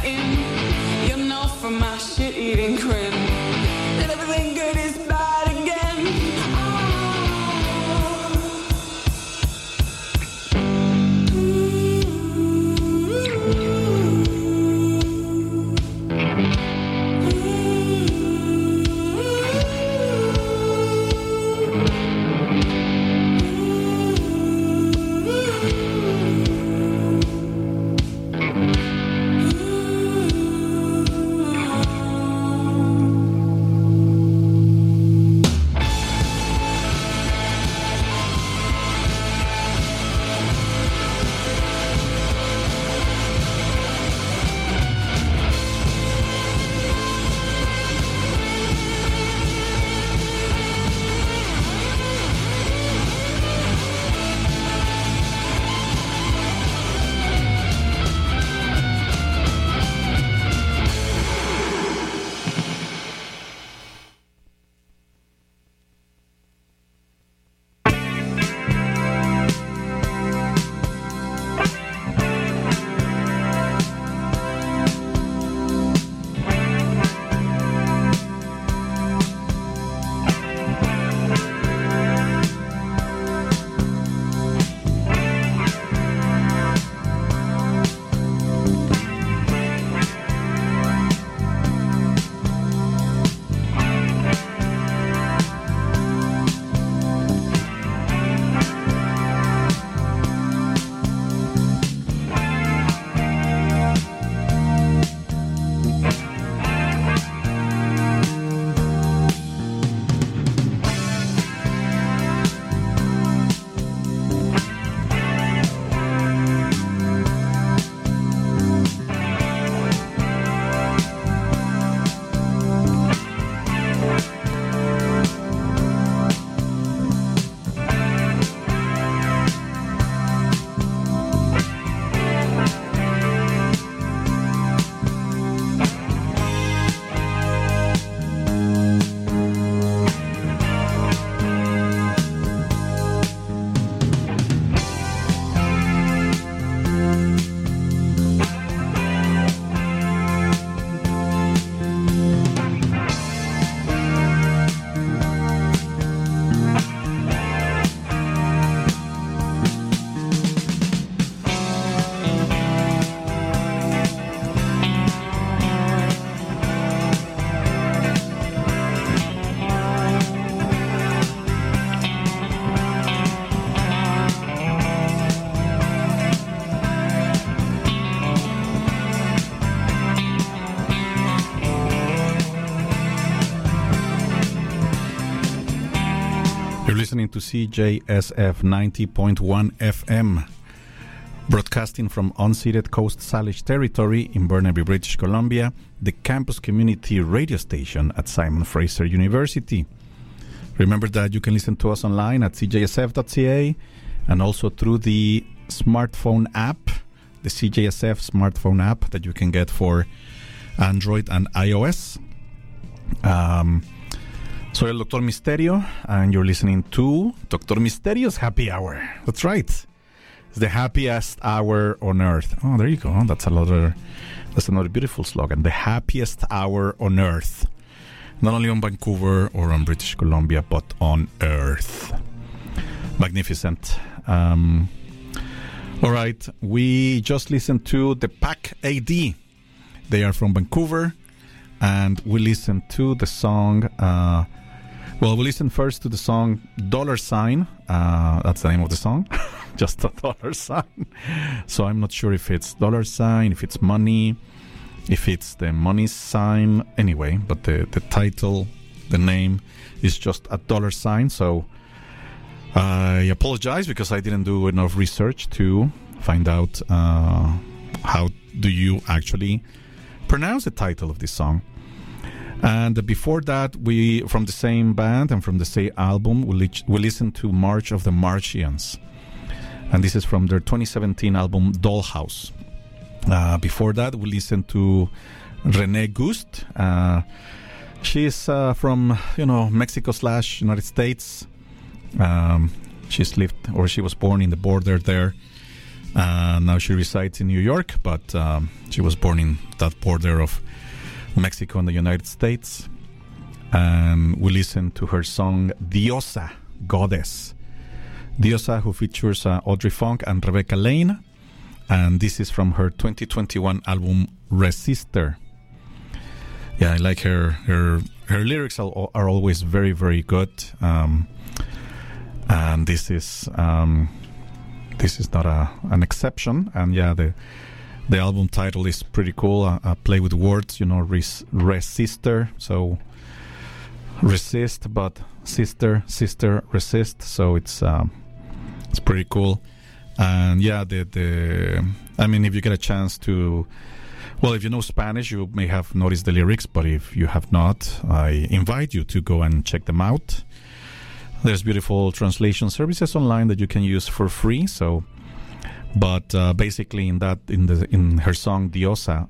biting. You know from my shit-eating grin that everything good is bad again. Listening to CJSF 90.1 FM, broadcasting from unceded Coast Salish territory in Burnaby, British Columbia, the campus community radio station at Simon Fraser University. Remember that you can listen to us online at cjsf.ca and also through the smartphone app, the CJSF smartphone app that you can get for Android and iOS. Soy el Dr. Misterio, and you're listening to Dr. Misterio's Happy Hour. That's right. It's the happiest hour on earth. Oh, there you go. That's another beautiful slogan. The happiest hour on earth. Not only on Vancouver or on British Columbia, but on earth. Magnificent. All right. We just listened to the Pack AD. They are from Vancouver. And we listened to the song... we listened first to the song Dollar Sign. That's the name of the song. Just a dollar sign. So I'm not sure if it's dollar sign, if it's money, if it's the money sign. Anyway, but the title, the name is just a dollar sign. So I apologize because I didn't do enough research to find out how do you actually pronounce the title of this song. And before that, we, from the same band and from the same album, we listened to March of the Martians. And this is from their 2017 album, Dollhouse. Before that, we listened to Renee Gust. She's from, Mexico/United States. She was born in the border there. Now she resides in New York, but she was born in that border of Mexico and the United States. And we listen to her song Diosa, Goddess. Diosa, who features Audrey Funk and Rebecca Lane. And this is from her 2021 album Resister. Yeah, I like her lyrics are always very, very good. And this is not an exception. And yeah, the album title is pretty cool. A play with words, Resister. So resist, but sister, resist. So it's pretty cool. And yeah, I mean, if you get a chance to, well, if you know Spanish, you may have noticed the lyrics, but if you have not, I invite you to go and check them out. There's beautiful translation services online that you can use for free. So, but basically, in her song Diosa,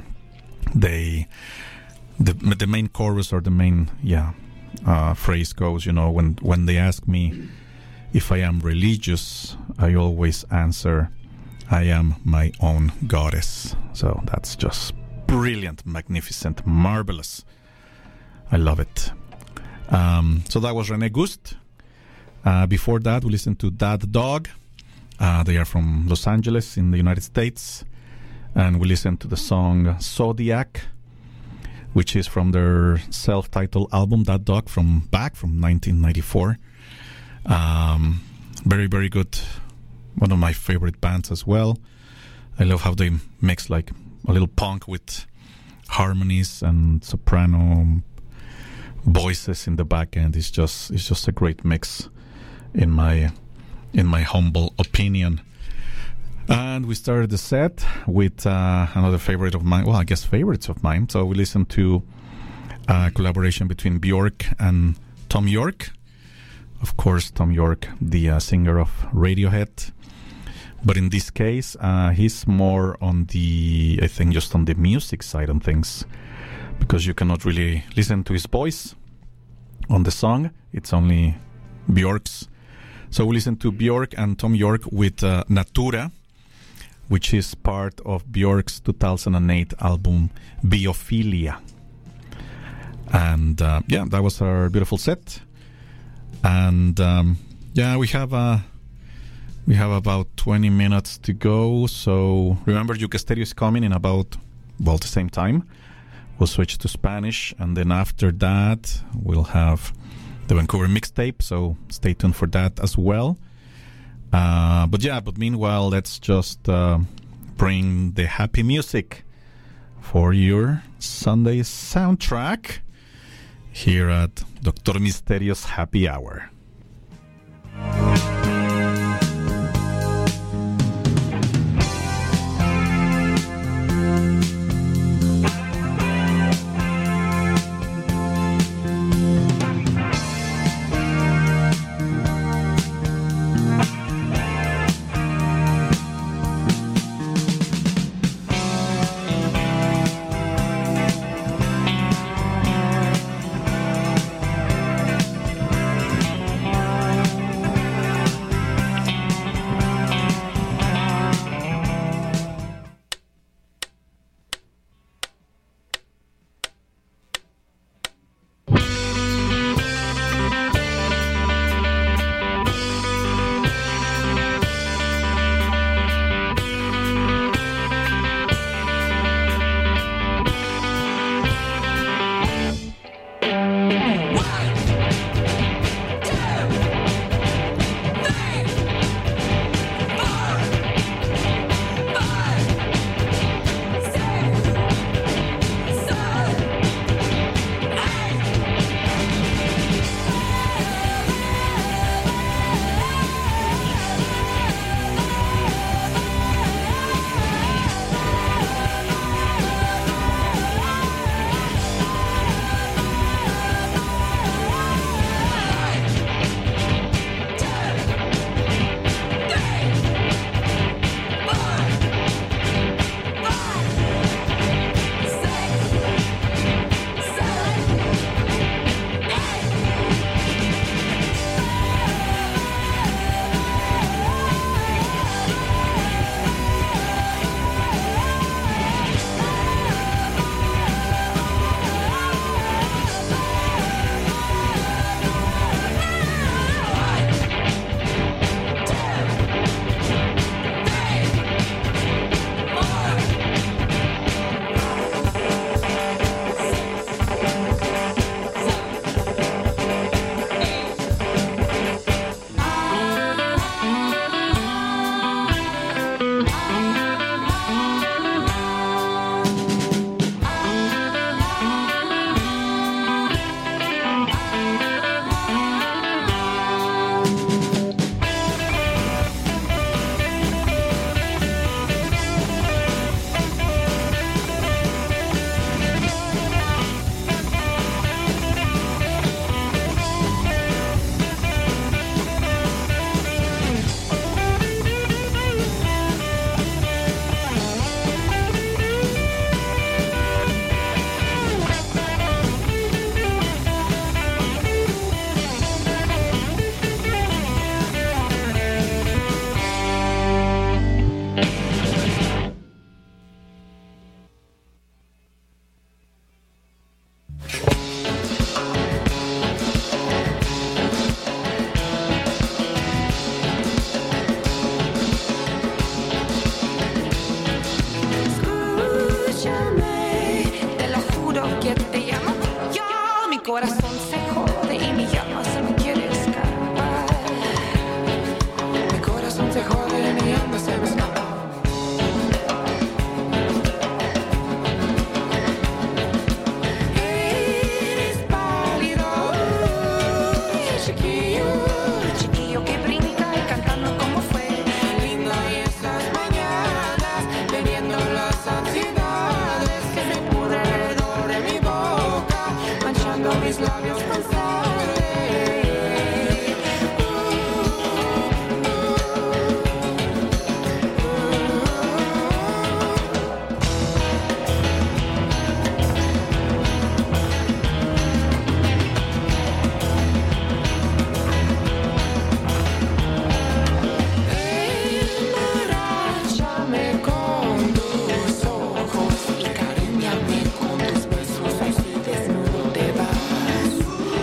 the main chorus or the main phrase goes, when they ask me if I am religious, I always answer, I am my own goddess. So that's just brilliant, magnificent, marvelous. I love it. So that was René Gust. Before that, we listened to That Dog. They are from Los Angeles in the United States. And we listened to the song Zodiac, which is from their self-titled album, That Dog, from 1994. Very, very good. One of my favorite bands as well. I love how they mix like a little punk with harmonies and soprano voices in the back end. It's just a great mix, in my humble opinion. And we started the set with another favorite of mine. Well, I guess favorites of mine. So we listened to a collaboration between Björk and Tom York. Of course, Tom York, the singer of Radiohead. But in this case, he's more on just on the music side of things, because you cannot really listen to his voice on the song. It's only Björk's. So we listened to Björk and Tom York with Natura, which is part of Björk's 2008 album Biophilia. And that was our beautiful set. And we have about 20 minutes to go. So remember, Yuka Stereo is coming in about, the same time. We'll switch to Spanish, and then after that we'll have the Vancouver mixtape, so stay tuned for that as well. But meanwhile, let's just bring the happy music for your Sunday soundtrack here at Dr. Misterio's Happy Hour. corazón se jode y mi alma se me quiere escapar. Mi corazón se jode y mi alma se me escapa. Eres pálido, chiquillo, chiquillo que brinca y cantando como fue. Linda y esas mañanas, bebiendo las ansiedades que me pudre alrededor de mi boca, manchando mis labios con sangre. Emborráchame con tus ojos y cariñame con tus besos, así desnudo te vas.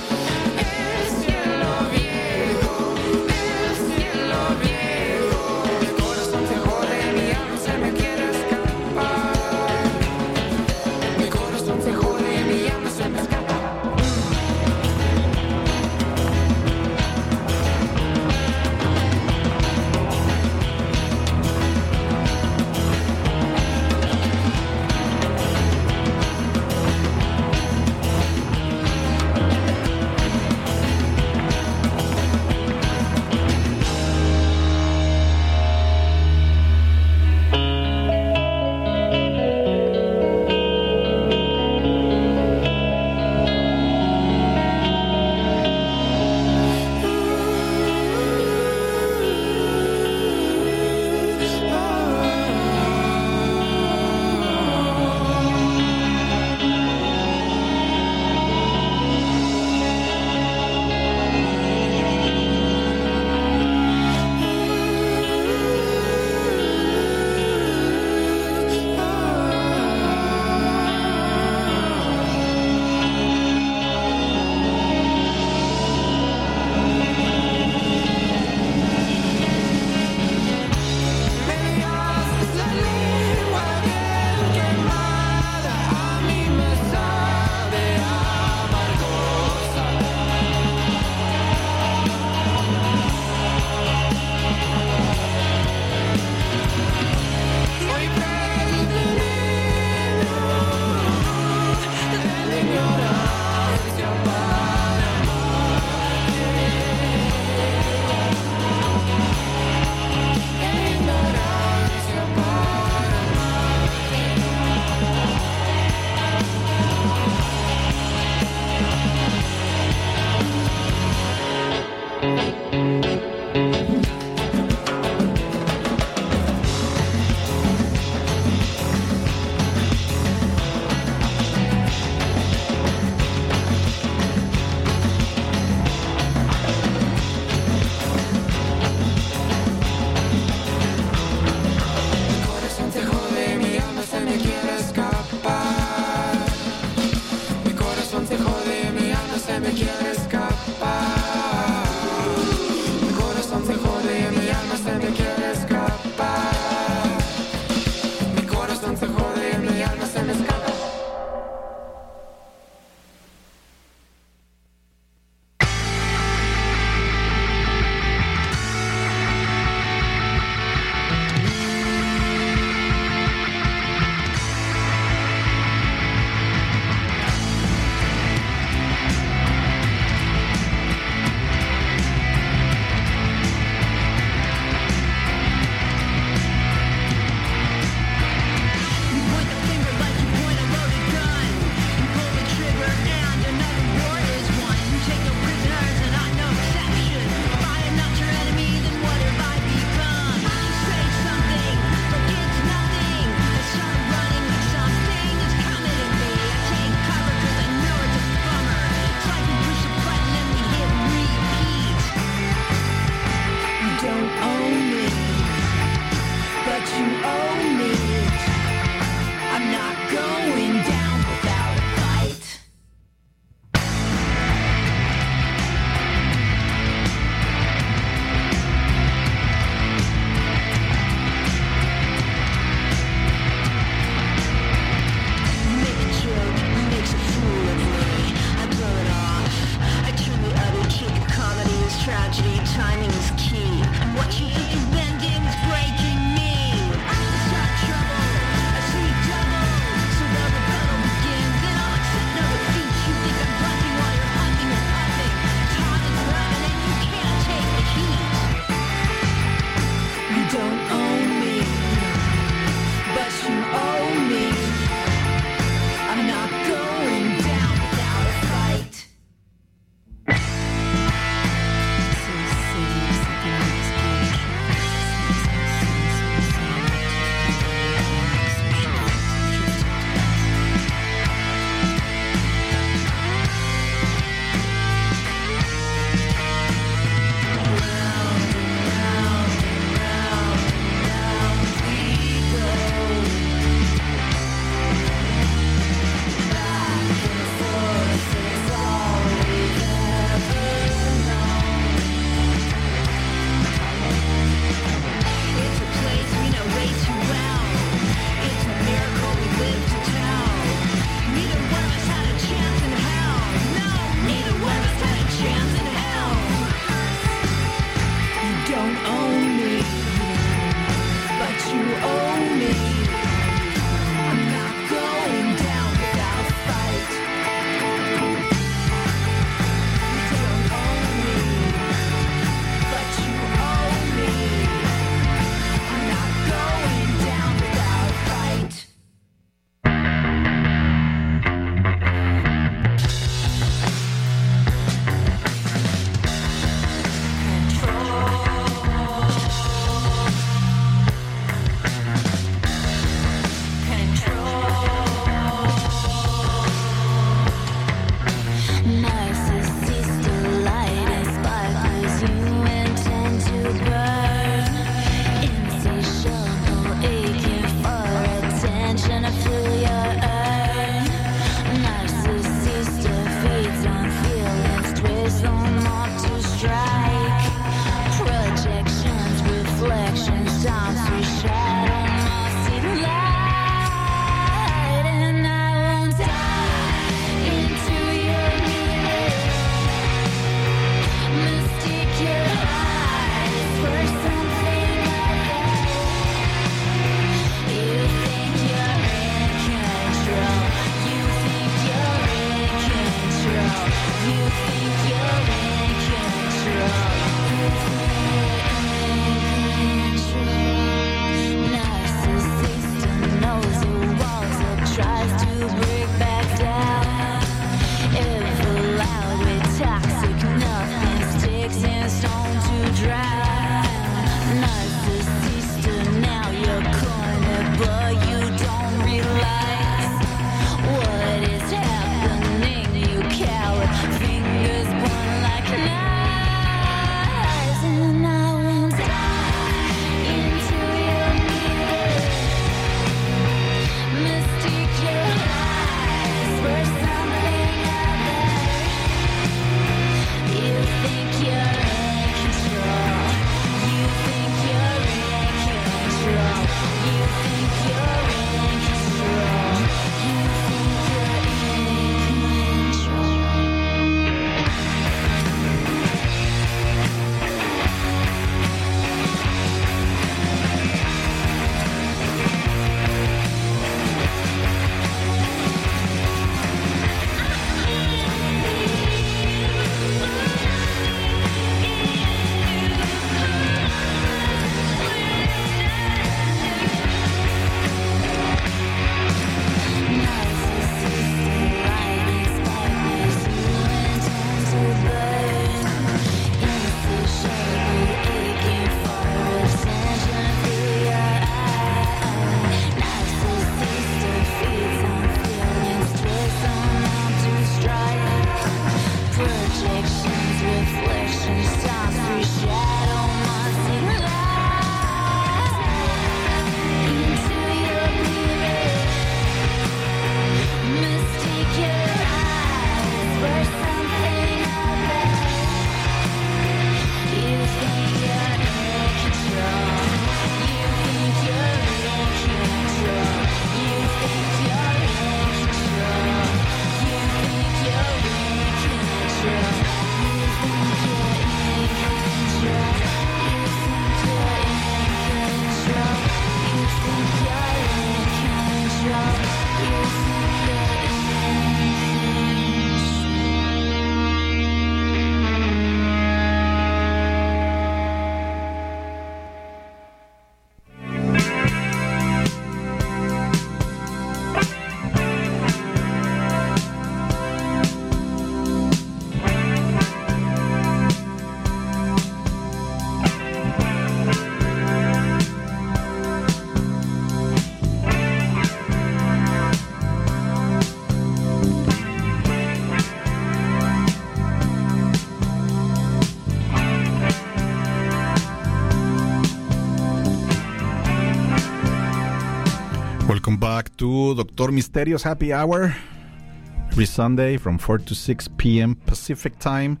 Welcome back to Dr. Misterio's Happy Hour. Every Sunday from 4 to 6 p.m. Pacific Time.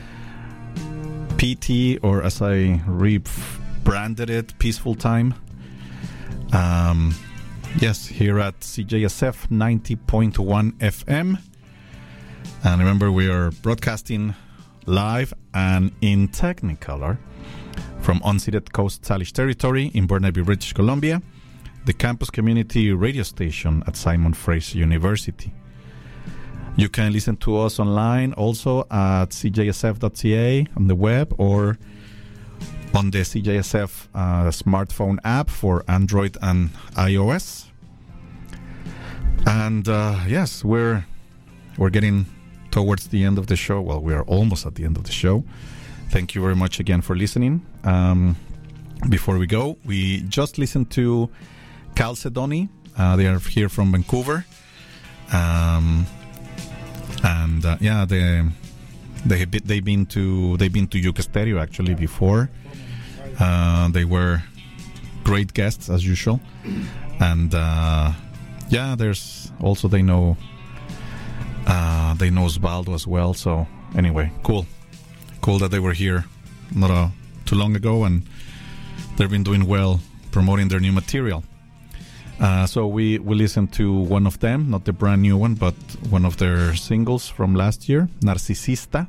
PT, or as I rebranded it, Peaceful Time. Yes, here at CJSF 90.1 FM. And remember, we are broadcasting live and in Technicolor from unceded Coast Salish territory in Burnaby, British Columbia, the campus community radio station at Simon Fraser University. You can listen to us online also at cjsf.ca on the web, or on the CJSF smartphone app for Android and iOS. And yes, we're getting towards the end of the show. Well, we are almost at the end of the show. Thank you very much again for listening. Before we go, we just listened to Chalcedony. They are here from Vancouver. Yeah, they've been to Yucca Stereo actually before. They were great guests as usual, and yeah, there's also they know Osvaldo as well. So anyway, cool that they were here not too long ago, and they've been doing well promoting their new material. So we listened to one of them, not the brand new one, but one of their singles from last year, Narcisista.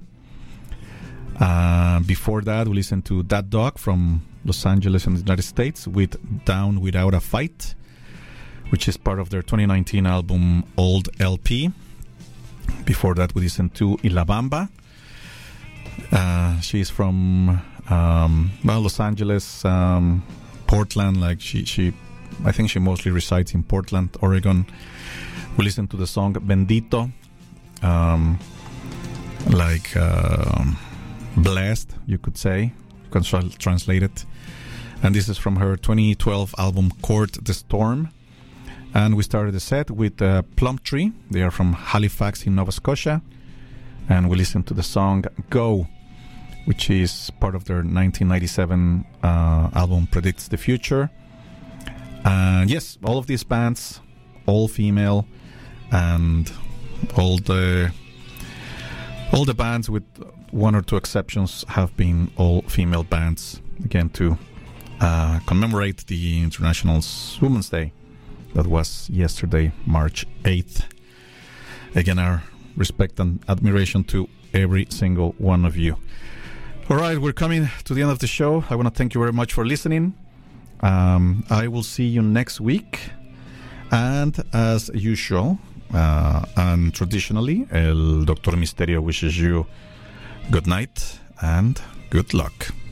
Before that, we listened to That Dog from Los Angeles in the United States with Down Without a Fight, which is part of their 2019 album Old LP. Before that, we listened to Ilabamba. She's from Los Angeles, Portland. Like she I think she mostly resides in Portland, Oregon. We listened to the song Bendito, blessed, you could say. You can translate it. And this is from her 2012 album Court the Storm. And we started the set with Plum Tree. They are from Halifax in Nova Scotia. And we listened to the song Go, which is part of their 1997 album Predicts the Future. Yes, all of these bands, all female, and all the bands with one or two exceptions have been all female bands, again to commemorate the International Women's Day that was yesterday, March 8th. Again, our respect and admiration to every single one of you. All right, we're coming to the end of the show. I want to thank you very much for listening. I will see you next week, and as usual and traditionally, El Dr. Misterio wishes you good night and good luck.